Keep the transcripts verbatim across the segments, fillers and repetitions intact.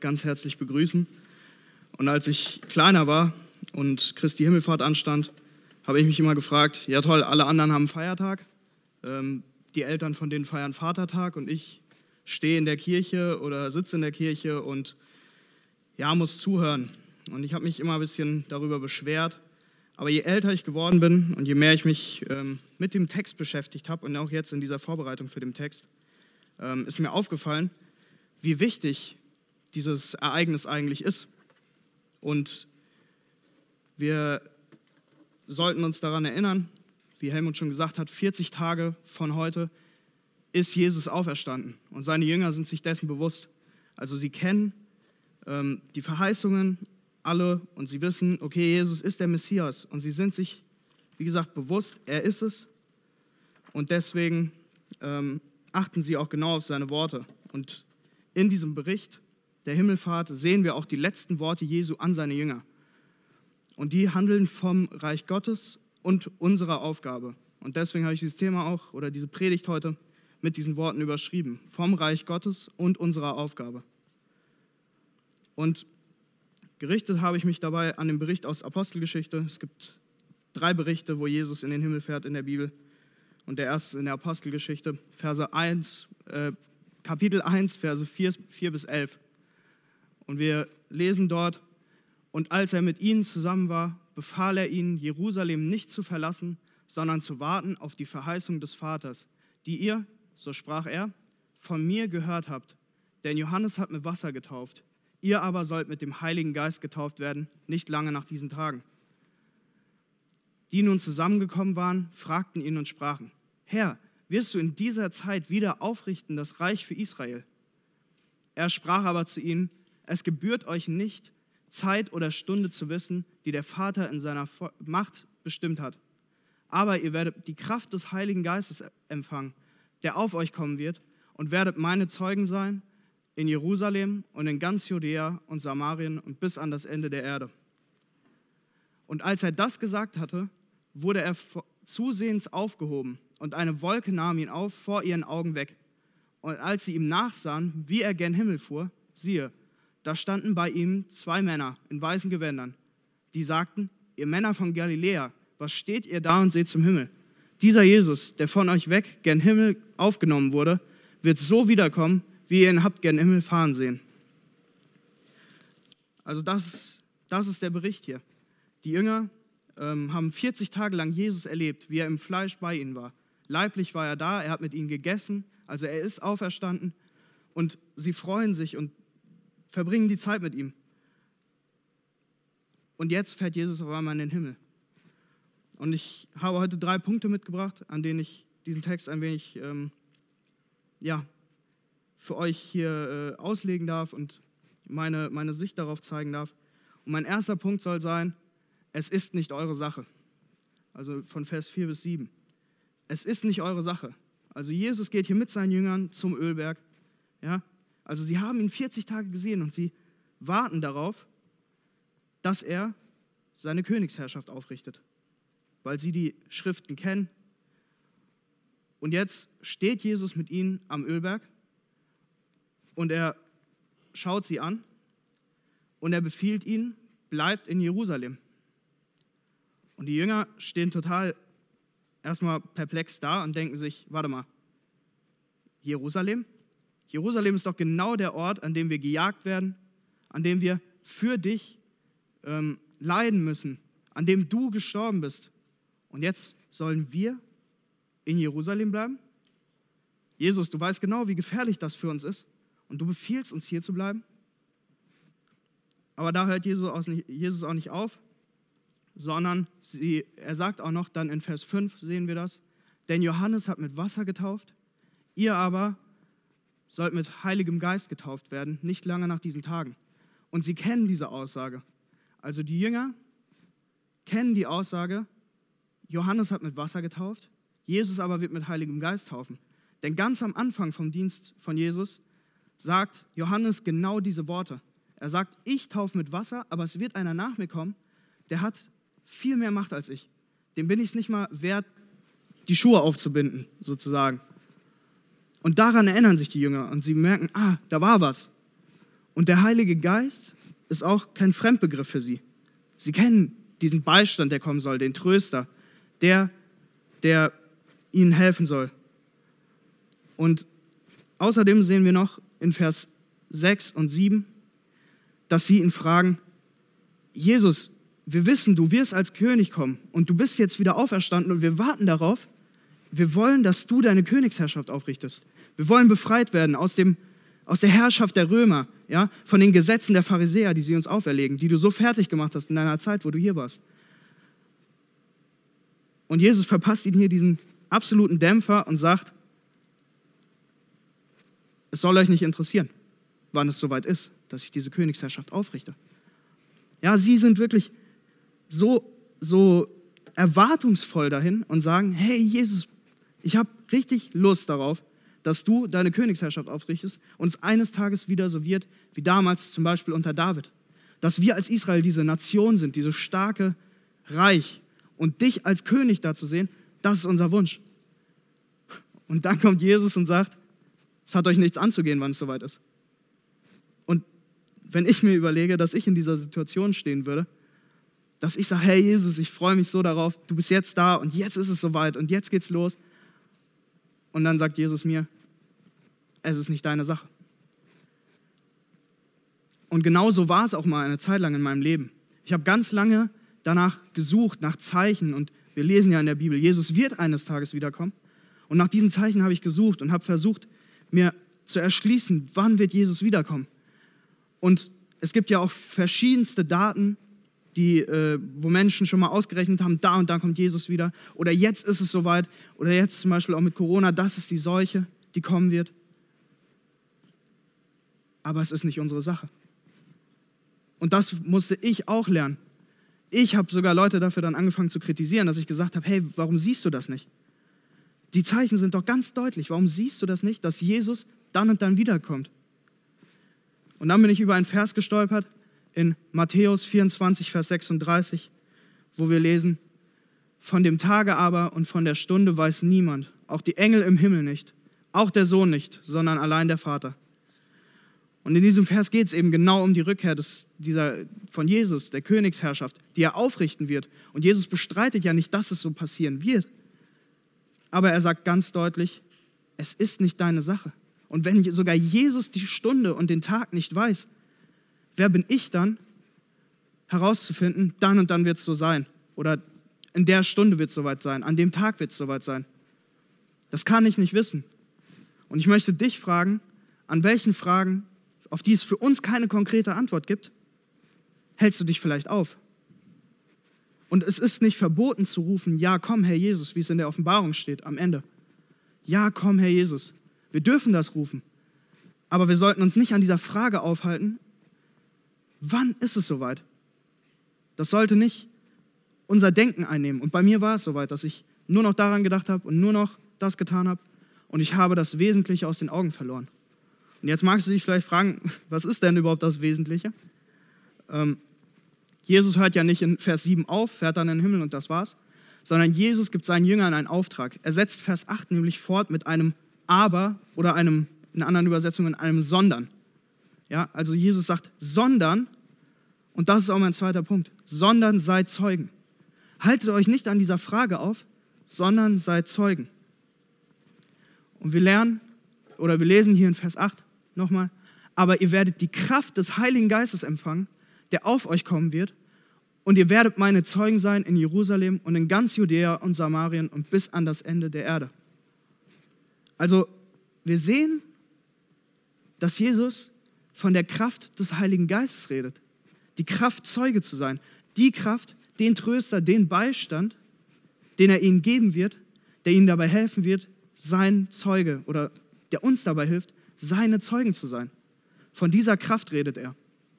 ganz herzlich begrüßen. Und als ich kleiner war und Christi Himmelfahrt anstand, habe ich mich immer gefragt, ja toll, alle anderen haben Feiertag, ähm, die Eltern von denen feiern Vatertag und ich stehe in der Kirche oder sitze in der Kirche und ja, muss zuhören. Und ich habe mich immer ein bisschen darüber beschwert. Aber je älter ich geworden bin und je mehr ich mich ähm, mit dem Text beschäftigt habe und auch jetzt in dieser Vorbereitung für den Text, ähm, ist mir aufgefallen, wie wichtig dieses Ereignis eigentlich ist. Und wir sollten uns daran erinnern, wie Helmut schon gesagt hat, vierzig Tage von heute ist Jesus auferstanden. Und seine Jünger sind sich dessen bewusst. Also sie kennen ähm, die Verheißungen alle und sie wissen, okay, Jesus ist der Messias. Und sie sind sich, wie gesagt, bewusst, er ist es. Und deswegen ähm, achten sie auch genau auf seine Worte. Und in diesem Bericht der Himmelfahrt sehen wir auch die letzten Worte Jesu an seine Jünger. Und die handeln vom Reich Gottes und unserer Aufgabe. Und deswegen habe ich dieses Thema auch, oder diese Predigt heute, mit diesen Worten überschrieben. Vom Reich Gottes und unserer Aufgabe. Und gerichtet habe ich mich dabei an den Bericht aus Apostelgeschichte. Es gibt drei Berichte, wo Jesus in den Himmel fährt in der Bibel. Und der erste in der Apostelgeschichte, Verse eins, äh, Kapitel eins, Verse vier, vier bis elf. Und wir lesen dort, und als er mit ihnen zusammen war, befahl er ihnen, Jerusalem nicht zu verlassen, sondern zu warten auf die Verheißung des Vaters, die ihr, so sprach er, von mir gehört habt. Denn Johannes hat mit Wasser getauft. Ihr aber sollt mit dem Heiligen Geist getauft werden, nicht lange nach diesen Tagen. Die nun zusammengekommen waren, fragten ihn und sprachen, Herr, wirst du in dieser Zeit wieder aufrichten das Reich für Israel? Er sprach aber zu ihnen, es gebührt euch nicht, Zeit oder Stunde zu wissen, die der Vater in seiner Macht bestimmt hat. Aber ihr werdet die Kraft des Heiligen Geistes empfangen, der auf euch kommen wird, und werdet meine Zeugen sein, in Jerusalem und in ganz Judäa und Samarien und bis an das Ende der Erde. Und als er das gesagt hatte, wurde er zusehends aufgehoben und eine Wolke nahm ihn auf vor ihren Augen weg. Und als sie ihm nachsahen, wie er gen Himmel fuhr, siehe, da standen bei ihm zwei Männer in weißen Gewändern, die sagten, ihr Männer von Galiläa, was steht ihr da und seht zum Himmel? Dieser Jesus, der von euch weg gen Himmel aufgenommen wurde, wird so wiederkommen, wie ihr ihn habt gen Himmel fahren sehen. Also das, das ist der Bericht hier. Die Jünger ähm, haben vierzig Tage lang Jesus erlebt, wie er im Fleisch bei ihnen war. Leiblich war er da, er hat mit ihnen gegessen, also er ist auferstanden und sie freuen sich und verbringen die Zeit mit ihm. Und jetzt fährt Jesus auf einmal in den Himmel. Und ich habe heute drei Punkte mitgebracht, an denen ich diesen Text ein wenig ähm, ja, für euch hier äh, auslegen darf und meine, meine Sicht darauf zeigen darf. Und mein erster Punkt soll sein, es ist nicht eure Sache. Also von Vers vier bis sieben. Es ist nicht eure Sache. Also Jesus geht hier mit seinen Jüngern zum Ölberg. Ja? Also sie haben ihn vierzig Tage gesehen und sie warten darauf, dass er seine Königsherrschaft aufrichtet, weil sie die Schriften kennen. Und jetzt steht Jesus mit ihnen am Ölberg und er schaut sie an und er befiehlt ihnen, bleibt in Jerusalem. Und die Jünger stehen total erstmal perplex da und denken sich, warte mal, Jerusalem? Jerusalem ist doch genau der Ort, an dem wir gejagt werden, an dem wir für dich ähm, leiden müssen, an dem du gestorben bist. Und jetzt sollen wir in Jerusalem bleiben? Jesus, du weißt genau, wie gefährlich das für uns ist. Und du befiehlst uns, hier zu bleiben? Aber da hört Jesus auch nicht auf, sondern sie, er sagt auch noch, dann in Vers fünf sehen wir das, denn Johannes hat mit Wasser getauft, ihr aber sollt mit Heiligem Geist getauft werden, nicht lange nach diesen Tagen. Und sie kennen diese Aussage. Also die Jünger kennen die Aussage, Johannes hat mit Wasser getauft, Jesus aber wird mit Heiligem Geist taufen. Denn ganz am Anfang vom Dienst von Jesus sagt Johannes genau diese Worte. Er sagt, ich taufe mit Wasser, aber es wird einer nach mir kommen, der hat viel mehr Macht als ich. Dem bin ich es nicht mal wert, die Schuhe aufzubinden, sozusagen. Und daran erinnern sich die Jünger und sie merken, ah, da war was. Und der Heilige Geist ist auch kein Fremdbegriff für sie. Sie kennen diesen Beistand, der kommen soll, den Tröster, der, der ihnen helfen soll. Und außerdem sehen wir noch in Vers sechs und sieben, dass sie ihn fragen, Jesus, wir wissen, du wirst als König kommen und du bist jetzt wieder auferstanden und wir warten darauf, wir wollen, dass du deine Königsherrschaft aufrichtest. Wir wollen befreit werden aus, dem, aus der Herrschaft der Römer, ja, von den Gesetzen der Pharisäer, die sie uns auferlegen, die du so fertig gemacht hast in deiner Zeit, wo du hier warst. Und Jesus verpasst ihnen hier diesen absoluten Dämpfer und sagt, es soll euch nicht interessieren, wann es soweit ist, dass ich diese Königsherrschaft aufrichte. Ja, sie sind wirklich so, so erwartungsvoll dahin und sagen, hey Jesus, ich habe richtig Lust darauf, dass du deine Königsherrschaft aufrichtest und es eines Tages wieder so wird, wie damals zum Beispiel unter David. Dass wir als Israel diese Nation sind, dieses starke Reich und dich als König da zu sehen, das ist unser Wunsch. Und dann kommt Jesus und sagt, es hat euch nichts anzugehen, wann es soweit ist. Und wenn ich mir überlege, dass ich in dieser Situation stehen würde, dass ich sage, hey Jesus, ich freue mich so darauf, du bist jetzt da und jetzt ist es soweit und jetzt geht's los. Und dann sagt Jesus mir, es ist nicht deine Sache. Und genauso war es auch mal eine Zeit lang in meinem Leben. Ich habe ganz lange danach gesucht, nach Zeichen. Und wir lesen ja in der Bibel, Jesus wird eines Tages wiederkommen. Und nach diesen Zeichen habe ich gesucht und habe versucht, mir zu erschließen, wann wird Jesus wiederkommen. Und es gibt ja auch verschiedenste Daten, die, äh, wo Menschen schon mal ausgerechnet haben, da und da kommt Jesus wieder. Oder jetzt ist es soweit. Oder jetzt zum Beispiel auch mit Corona, das ist die Seuche, die kommen wird. Aber es ist nicht unsere Sache. Und das musste ich auch lernen. Ich habe sogar Leute dafür dann angefangen zu kritisieren, dass ich gesagt habe, hey, warum siehst du das nicht? Die Zeichen sind doch ganz deutlich. Warum siehst du das nicht, dass Jesus dann und dann wiederkommt? Und dann bin ich über einen Vers gestolpert in Matthäus vierundzwanzig, Vers sechsunddreißig, wo wir lesen, von dem Tage aber und von der Stunde weiß niemand, auch die Engel im Himmel nicht, auch der Sohn nicht, sondern allein der Vater. Und in diesem Vers geht es eben genau um die Rückkehr des, dieser, von Jesus, der Königsherrschaft, die er aufrichten wird. Und Jesus bestreitet ja nicht, dass es so passieren wird. Aber er sagt ganz deutlich, es ist nicht deine Sache. Und wenn sogar Jesus die Stunde und den Tag nicht weiß, wer bin ich dann, herauszufinden, dann und dann wird es so sein. Oder in der Stunde wird es soweit sein, an dem Tag wird es soweit sein. Das kann ich nicht wissen. Und ich möchte dich fragen, an welchen Fragen, auf die es für uns keine konkrete Antwort gibt, hältst du dich vielleicht auf? Und es ist nicht verboten zu rufen, ja komm Herr Jesus, wie es in der Offenbarung steht am Ende. Ja komm Herr Jesus. Wir dürfen das rufen. Aber wir sollten uns nicht an dieser Frage aufhalten, wann ist es soweit? Das sollte nicht unser Denken einnehmen. Und bei mir war es soweit, dass ich nur noch daran gedacht habe und nur noch das getan habe. Und ich habe das Wesentliche aus den Augen verloren. Und jetzt magst du dich vielleicht fragen, was ist denn überhaupt das Wesentliche? Ähm, Jesus hört ja nicht in Vers sieben auf, fährt dann in den Himmel und das war's, sondern Jesus gibt seinen Jüngern einen Auftrag. Er setzt Vers acht nämlich fort mit einem Aber oder einem, in anderen Übersetzungen, einem Sondern. Ja, also Jesus sagt, sondern, und das ist auch mein zweiter Punkt, sondern seid Zeugen. Haltet euch nicht an dieser Frage auf, sondern seid Zeugen. Und wir lernen, oder wir lesen hier in Vers acht nochmal, aber ihr werdet die Kraft des Heiligen Geistes empfangen, der auf euch kommen wird, und ihr werdet meine Zeugen sein in Jerusalem und in ganz Judäa und Samarien und bis an das Ende der Erde. Also wir sehen, dass Jesus von der Kraft des Heiligen Geistes redet. Die Kraft, Zeuge zu sein. Die Kraft, den Tröster, den Beistand, den er ihnen geben wird, der ihnen dabei helfen wird, sein Zeuge oder der uns dabei hilft, seine Zeugen zu sein. Von dieser Kraft redet er.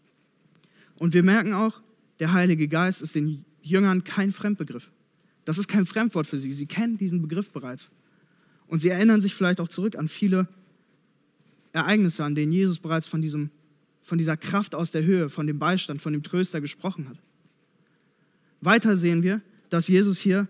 Und wir merken auch, der Heilige Geist ist den Jüngern kein Fremdbegriff. Das ist kein Fremdwort für sie. Sie kennen diesen Begriff bereits. Und sie erinnern sich vielleicht auch zurück an viele Ereignisse, an denen Jesus bereits von, diesem, von dieser Kraft aus der Höhe, von dem Beistand, von dem Tröster gesprochen hat. Weiter sehen wir, dass Jesus hier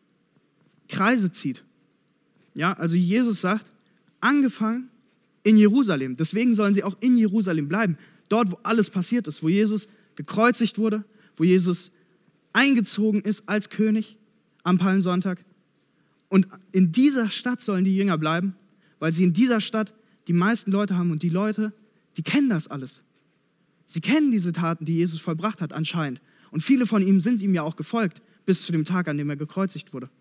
Kreise zieht. Ja, also Jesus sagt, angefangen in Jerusalem, deswegen sollen sie auch in Jerusalem bleiben. Dort, wo alles passiert ist, wo Jesus gekreuzigt wurde, wo Jesus eingezogen ist als König am Palmsonntag. Und in dieser Stadt sollen die Jünger bleiben, weil sie in dieser Stadt die meisten Leute haben. Und die Leute, die kennen das alles. Sie kennen diese Taten, die Jesus vollbracht hat, anscheinend. Und viele von ihnen sind ihm ja auch gefolgt, bis zu dem Tag, an dem er gekreuzigt wurde.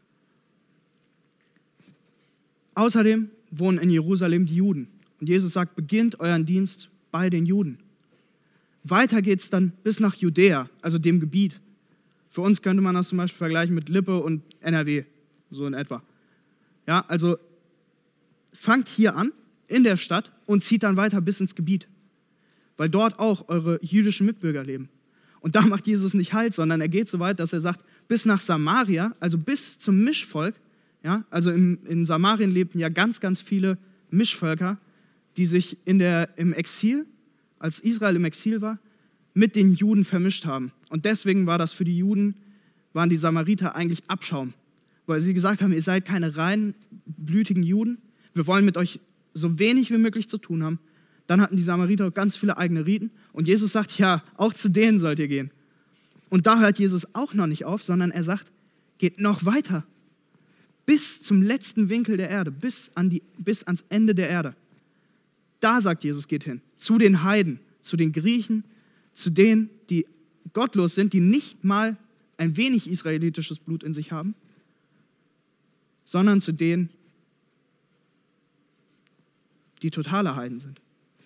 Außerdem wohnen in Jerusalem die Juden. Und Jesus sagt, beginnt euren Dienst bei den Juden. Weiter geht es dann bis nach Judäa, also dem Gebiet. Für uns könnte man das zum Beispiel vergleichen mit Lippe und N R W, so in etwa. Ja, also fangt hier an, in der Stadt, und zieht dann weiter bis ins Gebiet, weil dort auch eure jüdischen Mitbürger leben. Und da macht Jesus nicht Halt, sondern er geht so weit, dass er sagt, bis nach Samaria, also bis zum Mischvolk. Ja, also in, in Samarien lebten ja ganz, ganz viele Mischvölker, die sich in der, im Exil, als Israel im Exil war, mit den Juden vermischt haben. Und deswegen war das für die Juden, waren die Samariter eigentlich Abschaum, weil sie gesagt haben, ihr seid keine reinblütigen Juden, wir wollen mit euch so wenig wie möglich zu tun haben. Dann hatten die Samariter ganz viele eigene Riten und Jesus sagt, ja, auch zu denen sollt ihr gehen. Und da hört Jesus auch noch nicht auf, sondern er sagt, geht noch weiter, bis zum letzten Winkel der Erde, bis, an die, bis ans Ende der Erde. Da sagt Jesus, geht hin, zu den Heiden, zu den Griechen, zu denen, die gottlos sind, die nicht mal ein wenig israelitisches Blut in sich haben, sondern zu denen, die totale Heiden sind.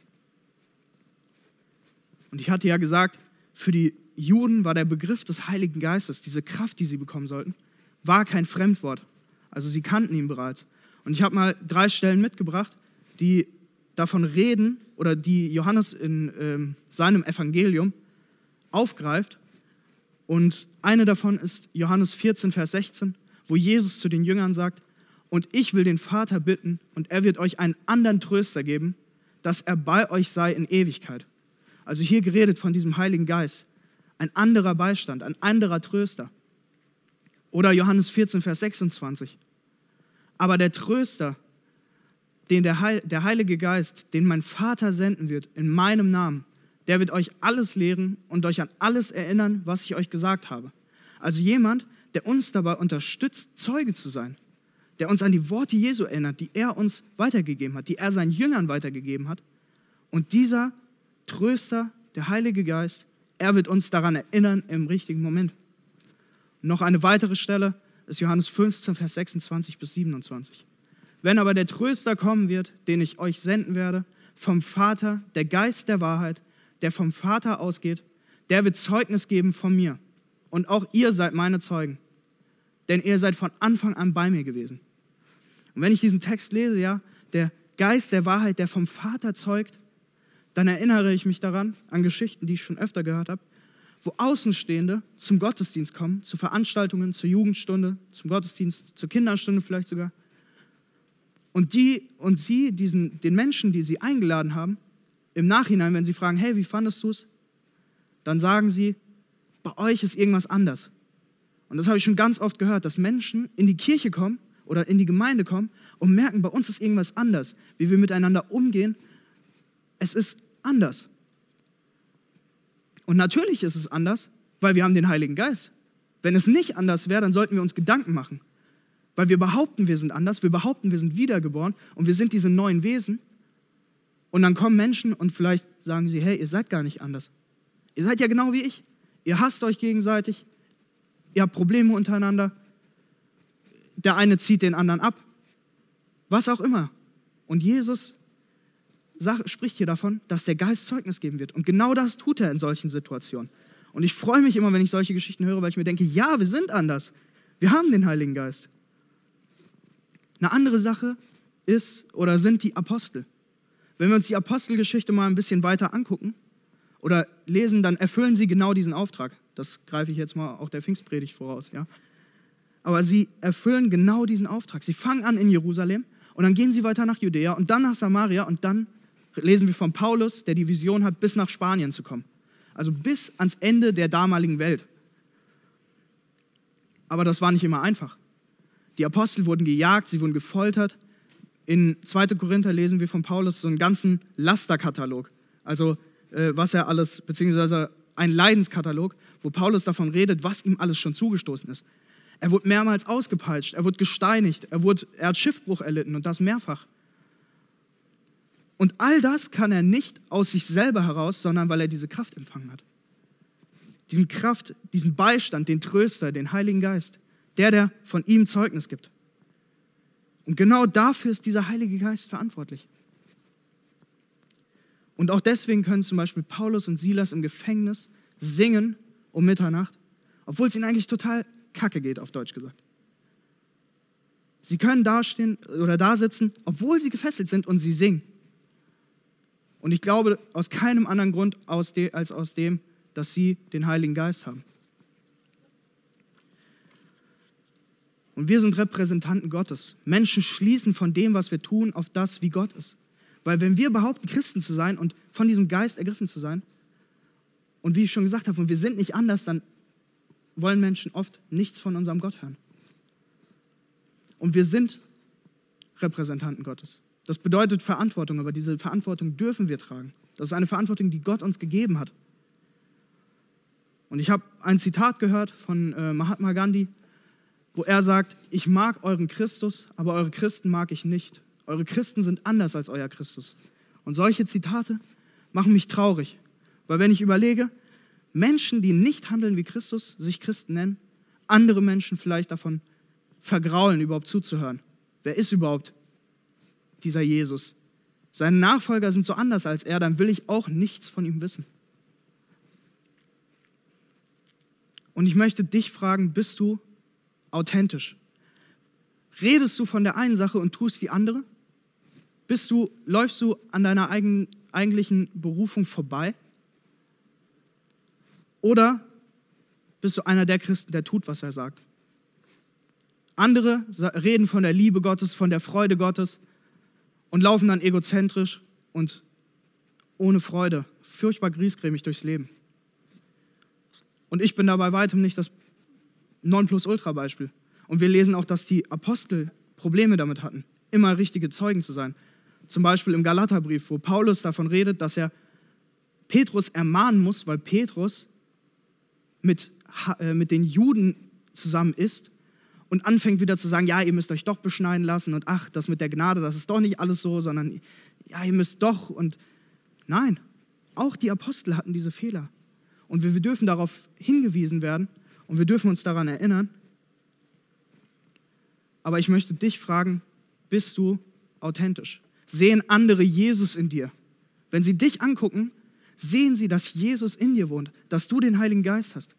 Und ich hatte ja gesagt, für die Juden war der Begriff des Heiligen Geistes, diese Kraft, die sie bekommen sollten, war kein Fremdwort. Also sie kannten ihn bereits. Und ich habe mal drei Stellen mitgebracht, die davon reden oder die Johannes in ähm, seinem Evangelium aufgreift. Und eine davon ist Johannes vierzehn, Vers sechzehn, wo Jesus zu den Jüngern sagt, und ich will den Vater bitten, und er wird euch einen anderen Tröster geben, dass er bei euch sei in Ewigkeit. Also hier geredet von diesem Heiligen Geist. Ein anderer Beistand, ein anderer Tröster. Oder Johannes vierzehn, Vers sechsundzwanzig. Aber der Tröster, den der, Heil, der Heilige Geist, den mein Vater senden wird, in meinem Namen, der wird euch alles lehren und euch an alles erinnern, was ich euch gesagt habe. Also jemand, der uns dabei unterstützt, Zeuge zu sein. Der uns an die Worte Jesu erinnert, die er uns weitergegeben hat, die er seinen Jüngern weitergegeben hat. Und dieser Tröster, der Heilige Geist, er wird uns daran erinnern im richtigen Moment. Noch eine weitere Stelle ist Johannes fünfzehn, Vers sechsundzwanzig bis siebenundzwanzig. Wenn aber der Tröster kommen wird, den ich euch senden werde, vom Vater, der Geist der Wahrheit, der vom Vater ausgeht, der wird Zeugnis geben von mir. Und auch ihr seid meine Zeugen, denn ihr seid von Anfang an bei mir gewesen. Und wenn ich diesen Text lese, ja, der Geist der Wahrheit, der vom Vater zeugt, dann erinnere ich mich daran, an Geschichten, die ich schon öfter gehört habe, wo Außenstehende zum Gottesdienst kommen, zu Veranstaltungen, zur Jugendstunde, zum Gottesdienst, zur Kinderstunde vielleicht sogar. Und die und sie, diesen, den Menschen, die sie eingeladen haben, im Nachhinein, wenn sie fragen, hey, wie fandest du es? Dann sagen sie, bei euch ist irgendwas anders. Und das habe ich schon ganz oft gehört, dass Menschen in die Kirche kommen oder in die Gemeinde kommen und merken, bei uns ist irgendwas anders, wie wir miteinander umgehen. Es ist anders. Und natürlich ist es anders, weil wir haben den Heiligen Geist. Wenn es nicht anders wäre, dann sollten wir uns Gedanken machen. Weil wir behaupten, wir sind anders, wir behaupten, wir sind wiedergeboren und wir sind diese neuen Wesen. Und dann kommen Menschen und vielleicht sagen sie, hey, ihr seid gar nicht anders. Ihr seid ja genau wie ich. Ihr hasst euch gegenseitig, ihr habt Probleme untereinander, der eine zieht den anderen ab, was auch immer. Und Jesus sagt, spricht hier davon, dass der Geist Zeugnis geben wird. Und genau das tut er in solchen Situationen. Und ich freue mich immer, wenn ich solche Geschichten höre, weil ich mir denke, ja, wir sind anders. Wir haben den Heiligen Geist. Eine andere Sache ist oder sind die Apostel. Wenn wir uns die Apostelgeschichte mal ein bisschen weiter angucken oder lesen, dann erfüllen sie genau diesen Auftrag. Das greife ich jetzt mal auch der Pfingstpredigt voraus. Ja? Aber sie erfüllen genau diesen Auftrag. Sie fangen an in Jerusalem und dann gehen sie weiter nach Judäa und dann nach Samaria und dann lesen wir von Paulus, der die Vision hat, bis nach Spanien zu kommen. Also bis ans Ende der damaligen Welt. Aber das war nicht immer einfach. Die Apostel wurden gejagt, sie wurden gefoltert. In zweiter Korinther lesen wir von Paulus so einen ganzen Lasterkatalog. Also äh, was er alles, beziehungsweise ein Leidenskatalog, wo Paulus davon redet, was ihm alles schon zugestoßen ist. Er wurde mehrmals ausgepeitscht, er wurde gesteinigt, er, wurde, er hat Schiffbruch erlitten und das mehrfach. Und all das kann er nicht aus sich selber heraus, sondern weil er diese Kraft empfangen hat. Diesen Kraft, diesen Beistand, den Tröster, den Heiligen Geist, der, der von ihm Zeugnis gibt. Und genau dafür ist dieser Heilige Geist verantwortlich. Und auch deswegen können zum Beispiel Paulus und Silas im Gefängnis singen um Mitternacht, obwohl es ihnen eigentlich total kacke geht, auf Deutsch gesagt. Sie können dastehen oder da sitzen, obwohl sie gefesselt sind und sie singen. Und ich glaube, aus keinem anderen Grund aus de, als aus dem, dass sie den Heiligen Geist haben. Und wir sind Repräsentanten Gottes. Menschen schließen von dem, was wir tun, auf das, wie Gott ist. Weil wenn wir behaupten, Christen zu sein und von diesem Geist ergriffen zu sein, und wie ich schon gesagt habe, und wir sind nicht anders, dann wollen Menschen oft nichts von unserem Gott hören. Und wir sind Repräsentanten Gottes. Das bedeutet Verantwortung, aber diese Verantwortung dürfen wir tragen. Das ist eine Verantwortung, die Gott uns gegeben hat. Und ich habe ein Zitat gehört von äh, Mahatma Gandhi, wo er sagt, ich mag euren Christus, aber eure Christen mag ich nicht. Eure Christen sind anders als euer Christus. Und solche Zitate machen mich traurig, weil wenn ich überlege, Menschen, die nicht handeln wie Christus, sich Christen nennen, andere Menschen vielleicht davon vergraulen, überhaupt zuzuhören. Wer ist überhaupt dieser Jesus? Seine Nachfolger sind so anders als er, dann will ich auch nichts von ihm wissen. Und ich möchte dich fragen, bist du authentisch? Redest du von der einen Sache und tust die andere? Bist du, läufst du an deiner eigenen, eigentlichen Berufung vorbei? Oder bist du einer der Christen, der tut, was er sagt? Andere reden von der Liebe Gottes, von der Freude Gottes und laufen dann egozentrisch und ohne Freude, furchtbar griesgrämig durchs Leben. Und ich bin da bei weitem nicht das Nonplusultra-Beispiel. Und wir lesen auch, dass die Apostel Probleme damit hatten, immer richtige Zeugen zu sein. Zum Beispiel im Galaterbrief, wo Paulus davon redet, dass er Petrus ermahnen muss, weil Petrus mit, äh, mit den Juden zusammen ist und anfängt wieder zu sagen, ja, ihr müsst euch doch beschneiden lassen und ach, das mit der Gnade, das ist doch nicht alles so, sondern ja, ihr müsst doch. Und nein, auch die Apostel hatten diese Fehler. Und wir, wir dürfen darauf hingewiesen werden und wir dürfen uns daran erinnern. Aber ich möchte dich fragen, bist du authentisch? Sehen andere Jesus in dir? Wenn sie dich angucken, sehen sie, dass Jesus in dir wohnt, dass du den Heiligen Geist hast.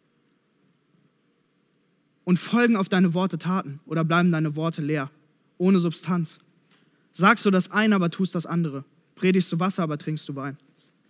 Und folgen auf deine Worte Taten oder bleiben deine Worte leer, ohne Substanz. Sagst du das eine, aber tust das andere. Predigst du Wasser, aber trinkst du Wein.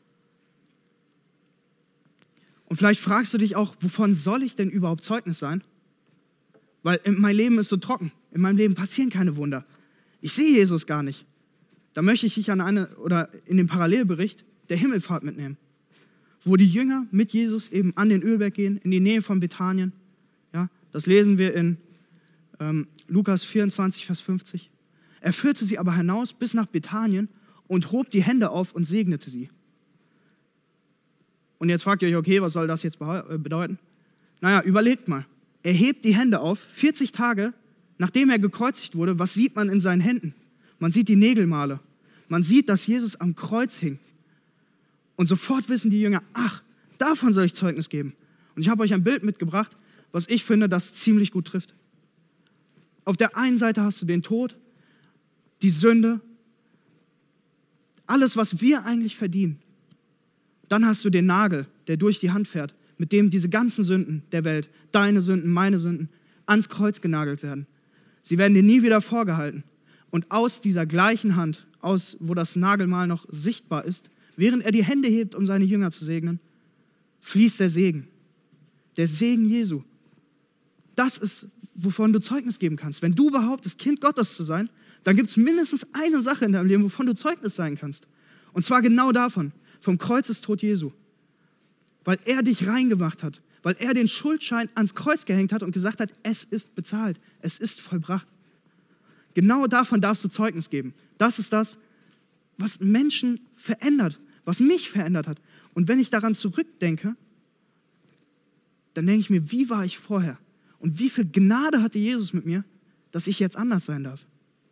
Und vielleicht fragst du dich auch, wovon soll ich denn überhaupt Zeugnis sein? Weil mein Leben ist so trocken. In meinem Leben passieren keine Wunder. Ich sehe Jesus gar nicht. Da möchte ich dich an eine oder in den Parallelbericht der Himmelfahrt mitnehmen, wo die Jünger mit Jesus eben an den Ölberg gehen, in die Nähe von Bethanien. Ja, das lesen wir in ähm, Lukas vierundzwanzig, Vers fünfzig. Er führte sie aber hinaus bis nach Bethanien und hob die Hände auf und segnete sie. Und jetzt fragt ihr euch, okay, was soll das jetzt bedeuten? Naja, überlegt mal. Er hebt die Hände auf, vierzig Tage, nachdem er gekreuzigt wurde, was sieht man in seinen Händen? Man sieht die Nägelmale. Man sieht, dass Jesus am Kreuz hing. Und sofort wissen die Jünger, ach, davon soll ich Zeugnis geben. Und ich habe euch ein Bild mitgebracht, was ich finde, das ziemlich gut trifft. Auf der einen Seite hast du den Tod, die Sünde, alles, was wir eigentlich verdienen. Dann hast du den Nagel, der durch die Hand fährt, mit dem diese ganzen Sünden der Welt, deine Sünden, meine Sünden, ans Kreuz genagelt werden. Sie werden dir nie wieder vorgehalten. Und aus dieser gleichen Hand, aus wo das Nagelmal noch sichtbar ist, während er die Hände hebt, um seine Jünger zu segnen, fließt der Segen. Der Segen Jesu. Das ist, wovon du Zeugnis geben kannst. Wenn du behauptest, Kind Gottes zu sein, dann gibt es mindestens eine Sache in deinem Leben, wovon du Zeugnis sein kannst. Und zwar genau davon, vom Kreuzestod Jesu. Weil er dich reingemacht hat, weil er den Schuldschein ans Kreuz gehängt hat und gesagt hat, es ist bezahlt, es ist vollbracht. Genau davon darfst du Zeugnis geben. Das ist das, was Menschen verändert, was mich verändert hat. Und wenn ich daran zurückdenke, dann denke ich mir, wie war ich vorher? Und wie viel Gnade hatte Jesus mit mir, dass ich jetzt anders sein darf?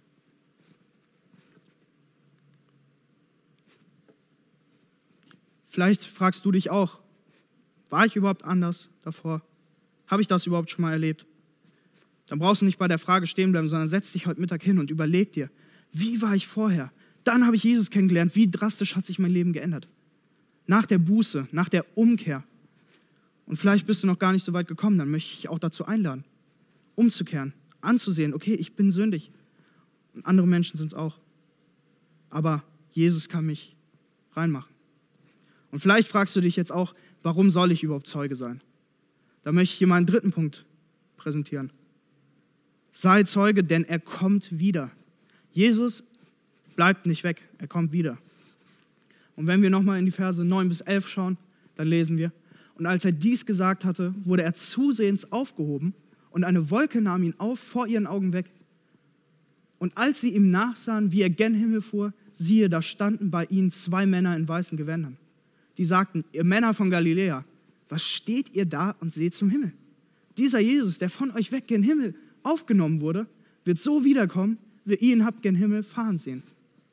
Vielleicht fragst du dich auch, war ich überhaupt anders davor? Habe ich das überhaupt schon mal erlebt? Dann brauchst du nicht bei der Frage stehen bleiben, sondern setz dich heute Mittag hin und überleg dir, wie war ich vorher? Dann habe ich Jesus kennengelernt, wie drastisch hat sich mein Leben geändert? Nach der Buße, nach der Umkehr. Und vielleicht bist du noch gar nicht so weit gekommen, dann möchte ich auch dazu einladen, umzukehren, anzusehen, okay, ich bin sündig. Und andere Menschen sind es auch. Aber Jesus kann mich reinmachen. Und vielleicht fragst du dich jetzt auch, warum soll ich überhaupt Zeuge sein? Da möchte ich hier mal einen dritten Punkt präsentieren. Sei Zeuge, denn er kommt wieder. Jesus bleibt nicht weg, er kommt wieder. Und wenn wir nochmal in die Verse neun bis elf schauen, dann lesen wir, und als er dies gesagt hatte, wurde er zusehends aufgehoben und eine Wolke nahm ihn auf vor ihren Augen weg. Und als sie ihm nachsahen, wie er gen Himmel fuhr, siehe, da standen bei ihnen zwei Männer in weißen Gewändern. Die sagten, ihr Männer von Galiläa, was steht ihr da und seht zum Himmel? Dieser Jesus, der von euch weg gen Himmel aufgenommen wurde, wird so wiederkommen, wie ihr ihn habt gen Himmel fahren sehen.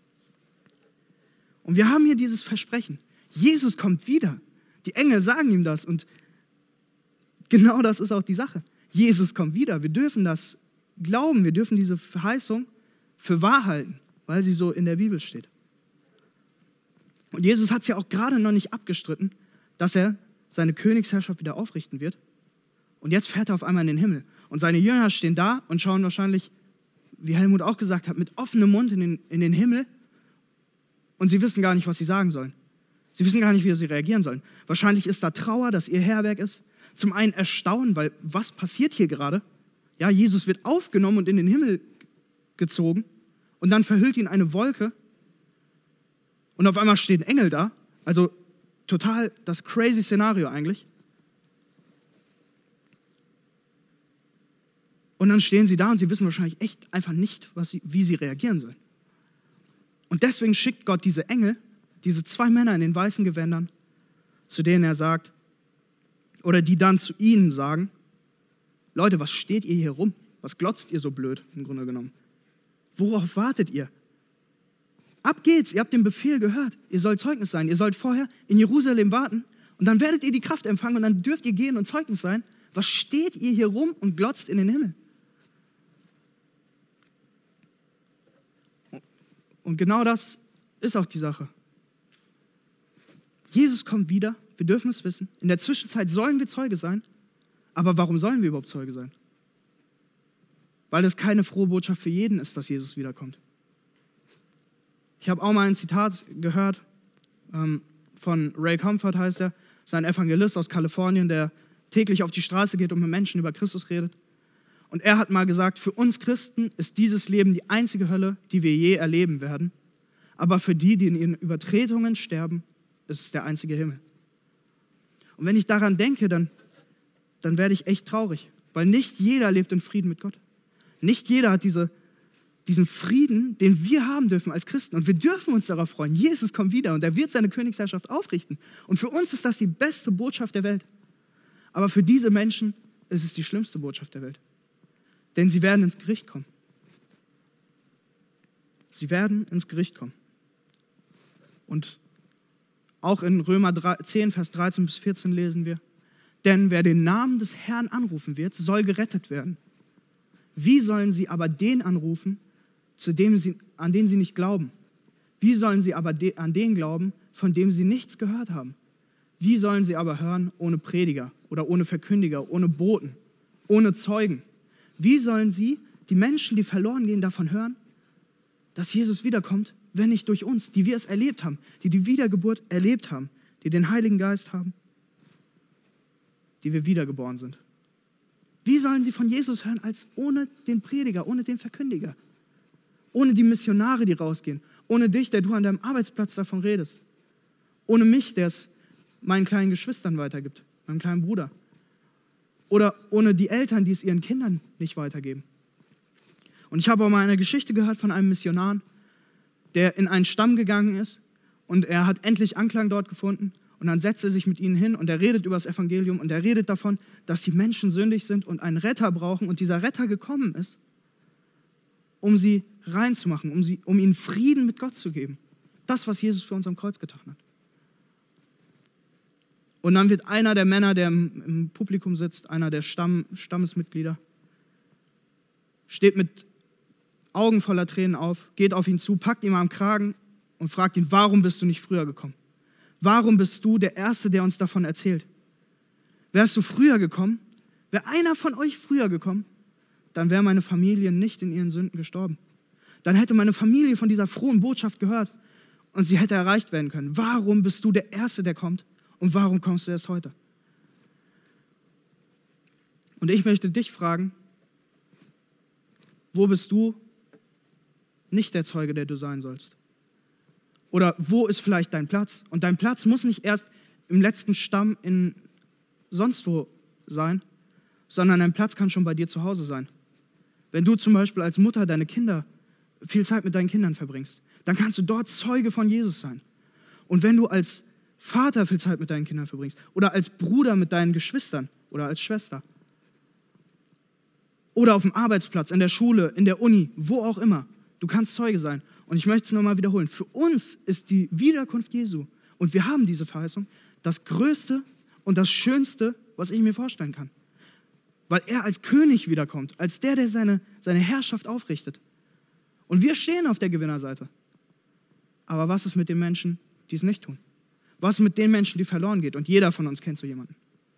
Und wir haben hier dieses Versprechen. Jesus kommt wieder. Die Engel sagen ihm das und genau das ist auch die Sache. Jesus kommt wieder. Wir dürfen das glauben, wir dürfen diese Verheißung für wahr halten, weil sie so in der Bibel steht. Und Jesus hat es ja auch gerade noch nicht abgestritten, dass er seine Königsherrschaft wieder aufrichten wird. Und jetzt fährt er auf einmal in den Himmel. Und seine Jünger stehen da und schauen wahrscheinlich, wie Helmut auch gesagt hat, mit offenem Mund in den, in den Himmel. Und sie wissen gar nicht, was sie sagen sollen. Sie wissen gar nicht, wie sie reagieren sollen. Wahrscheinlich ist da Trauer, dass ihr Herr weg ist. Zum einen Erstaunen, weil was passiert hier gerade? Ja, Jesus wird aufgenommen und in den Himmel gezogen. Und dann verhüllt ihn eine Wolke. Und auf einmal stehen Engel da. Also total das crazy Szenario eigentlich. Und dann stehen sie da und sie wissen wahrscheinlich echt einfach nicht, was sie, wie sie reagieren sollen. Und deswegen schickt Gott diese Engel, diese zwei Männer in den weißen Gewändern, zu denen er sagt, oder die dann zu ihnen sagen, Leute, was steht ihr hier rum? Was glotzt ihr so blöd, im Grunde genommen? Worauf wartet ihr? Ab geht's, ihr habt den Befehl gehört. Ihr sollt Zeugnis sein. Ihr sollt vorher in Jerusalem warten und dann werdet ihr die Kraft empfangen und dann dürft ihr gehen und Zeugnis sein. Was steht ihr hier rum und glotzt in den Himmel? Und genau das ist auch die Sache. Jesus kommt wieder, wir dürfen es wissen. In der Zwischenzeit sollen wir Zeuge sein. Aber warum sollen wir überhaupt Zeuge sein? Weil es keine frohe Botschaft für jeden ist, dass Jesus wiederkommt. Ich habe auch mal ein Zitat gehört ähm, von Ray Comfort, heißt er, ist ein Evangelist aus Kalifornien, der täglich auf die Straße geht und mit Menschen über Christus redet. Und er hat mal gesagt, für uns Christen ist dieses Leben die einzige Hölle, die wir je erleben werden. Aber für die, die in ihren Übertretungen sterben, ist es der einzige Himmel. Und wenn ich daran denke, dann, dann werde ich echt traurig, weil nicht jeder lebt in Frieden mit Gott. Nicht jeder hat diese, diesen Frieden, den wir haben dürfen als Christen. Und wir dürfen uns darauf freuen. Jesus kommt wieder und er wird seine Königsherrschaft aufrichten. Und für uns ist das die beste Botschaft der Welt. Aber für diese Menschen ist es die schlimmste Botschaft der Welt. Denn sie werden ins Gericht kommen. Sie werden ins Gericht kommen. Und auch in Römer zehn, Vers dreizehn bis vierzehn lesen wir, denn wer den Namen des Herrn anrufen wird, soll gerettet werden. Wie sollen sie aber den anrufen, zu dem sie, an den sie nicht glauben? Wie sollen sie aber de, an den glauben, von dem sie nichts gehört haben? Wie sollen sie aber hören ohne Prediger oder ohne Verkündiger, ohne Boten, ohne Zeugen? Wie sollen sie, die Menschen, die verloren gehen, davon hören, dass Jesus wiederkommt, wenn nicht durch uns, die wir es erlebt haben, die die Wiedergeburt erlebt haben, die den Heiligen Geist haben, die wir wiedergeboren sind? Wie sollen sie von Jesus hören, als ohne den Prediger, ohne den Verkündiger, ohne die Missionare, die rausgehen, ohne dich, der du an deinem Arbeitsplatz davon redest, ohne mich, der es meinen kleinen Geschwistern weitergibt, meinem kleinen Bruder, oder ohne die Eltern, die es ihren Kindern nicht weitergeben. Und ich habe auch mal eine Geschichte gehört von einem Missionar, der in einen Stamm gegangen ist und er hat endlich Anklang dort gefunden Und dann setzt er sich mit ihnen hin und er redet über das Evangelium und er redet davon, dass die Menschen sündig sind und einen Retter brauchen und dieser Retter gekommen ist, um sie reinzumachen, um, sie, um ihnen Frieden mit Gott zu geben. Das, was Jesus für uns am Kreuz getan hat. Und dann wird einer der Männer, der im, im Publikum sitzt, einer der Stamm, Stammesmitglieder, steht mit Augen voller Tränen auf, geht auf ihn zu, packt ihn am Kragen und fragt ihn, warum bist du nicht früher gekommen? Warum bist du der Erste, der uns davon erzählt? Wärst du früher gekommen, wäre einer von euch früher gekommen, dann wäre meine Familie nicht in ihren Sünden gestorben. Dann hätte meine Familie von dieser frohen Botschaft gehört und sie hätte erreicht werden können. Warum bist du der Erste, der kommt? Und warum kommst du erst heute? Und ich möchte dich fragen, wo bist du nicht der Zeuge, der du sein sollst? Oder wo ist vielleicht dein Platz? Und dein Platz muss nicht erst im letzten Stamm in sonst wo sein, sondern dein Platz kann schon bei dir zu Hause sein. Wenn du zum Beispiel als Mutter deine Kinder, viel Zeit mit deinen Kindern verbringst, dann kannst du dort Zeuge von Jesus sein. Und wenn du als Vater viel Zeit mit deinen Kindern verbringst oder als Bruder mit deinen Geschwistern oder als Schwester oder auf dem Arbeitsplatz, in der Schule, in der Uni, wo auch immer, du kannst Zeuge sein. Und ich möchte es nochmal wiederholen. Für uns ist die Wiederkunft Jesu, und wir haben diese Verheißung, das Größte und das Schönste, was ich mir vorstellen kann. Weil er als König wiederkommt, als der, der seine, seine Herrschaft aufrichtet. Und wir stehen auf der Gewinnerseite. Aber was ist mit den Menschen, die es nicht tun? Was mit den Menschen, die verloren gehen? Und jeder von uns kennt so jemanden.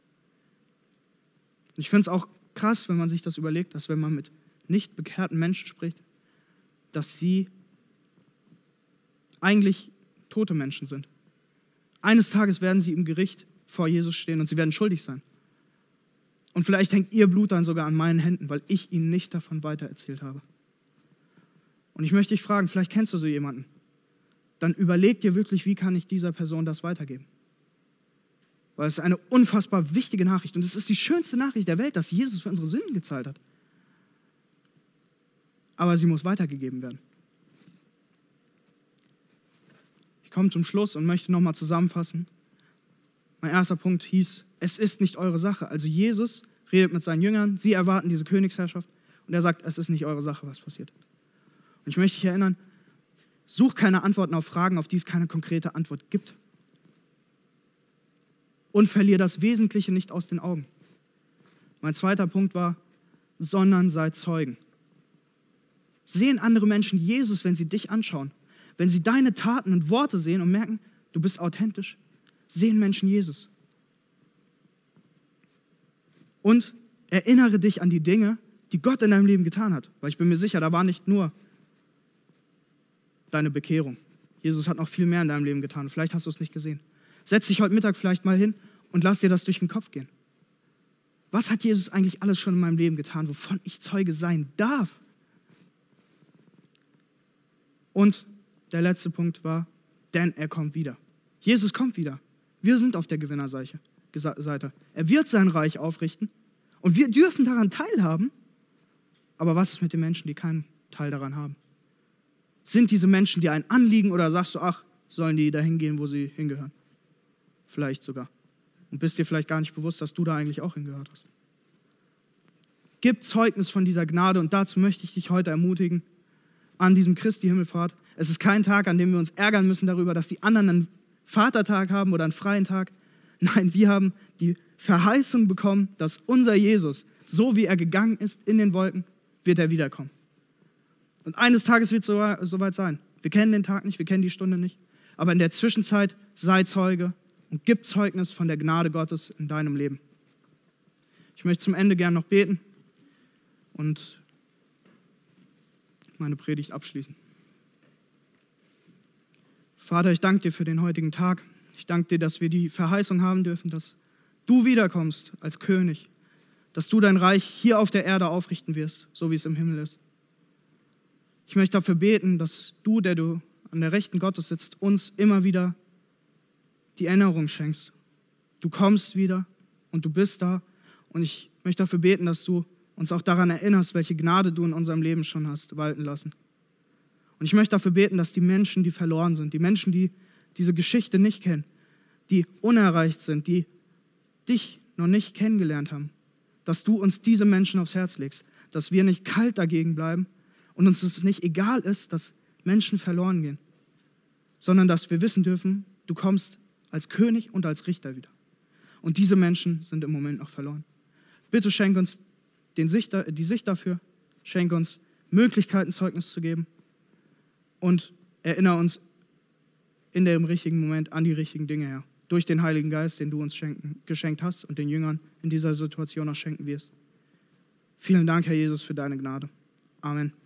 Ich finde es auch krass, wenn man sich das überlegt, dass wenn man mit nicht bekehrten Menschen spricht, dass sie eigentlich tote Menschen sind. Eines Tages werden sie im Gericht vor Jesus stehen und sie werden schuldig sein. Und vielleicht hängt ihr Blut dann sogar an meinen Händen, weil ich ihnen nicht davon weitererzählt habe. Und ich möchte dich fragen, vielleicht kennst du so jemanden. Dann überleg dir wirklich, wie kann ich dieser Person das weitergeben? Weil es ist eine unfassbar wichtige Nachricht und es ist die schönste Nachricht der Welt, dass Jesus für unsere Sünden gezahlt hat. Aber sie muss weitergegeben werden. Ich komme zum Schluss und möchte nochmal zusammenfassen. Mein erster Punkt hieß, es ist nicht eure Sache. Also Jesus redet mit seinen Jüngern, sie erwarten diese Königsherrschaft und er sagt, es ist nicht eure Sache, was passiert. Und ich möchte dich erinnern, such keine Antworten auf Fragen, auf die es keine konkrete Antwort gibt. Und verlier das Wesentliche nicht aus den Augen. Mein zweiter Punkt war, sondern sei Zeugen. Sehen andere Menschen Jesus, wenn sie dich anschauen? Wenn sie deine Taten und Worte sehen und merken, du bist authentisch, sehen Menschen Jesus. Und erinnere dich an die Dinge, die Gott in deinem Leben getan hat. Weil ich bin mir sicher, da war nicht nur deine Bekehrung. Jesus hat noch viel mehr in deinem Leben getan. Vielleicht hast du es nicht gesehen. Setz dich heute Mittag vielleicht mal hin und lass dir das durch den Kopf gehen. Was hat Jesus eigentlich alles schon in meinem Leben getan, wovon ich Zeuge sein darf? Und der letzte Punkt war, denn er kommt wieder. Jesus kommt wieder. Wir sind auf der Gewinnerseite. Er wird sein Reich aufrichten und wir dürfen daran teilhaben. Aber was ist mit den Menschen, die keinen Teil daran haben? Sind diese Menschen dir ein Anliegen oder sagst du, ach, sollen die dahin gehen, wo sie hingehören? Vielleicht sogar. Und bist dir vielleicht gar nicht bewusst, dass du da eigentlich auch hingehört hast. Gib Zeugnis von dieser Gnade und dazu möchte ich dich heute ermutigen, an diesem Christi Himmelfahrt. Es ist kein Tag, an dem wir uns ärgern müssen darüber, dass die anderen einen Vatertag haben oder einen freien Tag. Nein, wir haben die Verheißung bekommen, dass unser Jesus, so wie er gegangen ist in den Wolken, wird er wiederkommen. Und eines Tages wird es soweit sein. Wir kennen den Tag nicht, wir kennen die Stunde nicht. Aber in der Zwischenzeit sei Zeuge und gib Zeugnis von der Gnade Gottes in deinem Leben. Ich möchte zum Ende gerne noch beten und meine Predigt abschließen. Vater, ich danke dir für den heutigen Tag. Ich danke dir, dass wir die Verheißung haben dürfen, dass du wiederkommst als König, dass du dein Reich hier auf der Erde aufrichten wirst, so wie es im Himmel ist. Ich möchte dafür beten, dass du, der du an der Rechten Gottes sitzt, uns immer wieder die Erinnerung schenkst. Du kommst wieder und du bist da. Und ich möchte dafür beten, dass du uns auch daran erinnerst, welche Gnade du in unserem Leben schon hast walten lassen. Und ich möchte dafür beten, dass die Menschen, die verloren sind, die Menschen, die diese Geschichte nicht kennen, die unerreicht sind, die dich noch nicht kennengelernt haben, dass du uns diese Menschen aufs Herz legst, dass wir nicht kalt dagegen bleiben und uns es nicht egal ist, dass Menschen verloren gehen, sondern dass wir wissen dürfen, du kommst als König und als Richter wieder. Und diese Menschen sind im Moment noch verloren. Bitte schenk uns den Sicht, die Sicht dafür, schenk uns Möglichkeiten, Zeugnis zu geben und erinnere uns in dem richtigen Moment an die richtigen Dinge, Herr. Durch den Heiligen Geist, den du uns schenken, geschenkt hast und den Jüngern in dieser Situation auch schenken wirst. Vielen Dank, Herr Jesus, für deine Gnade. Amen.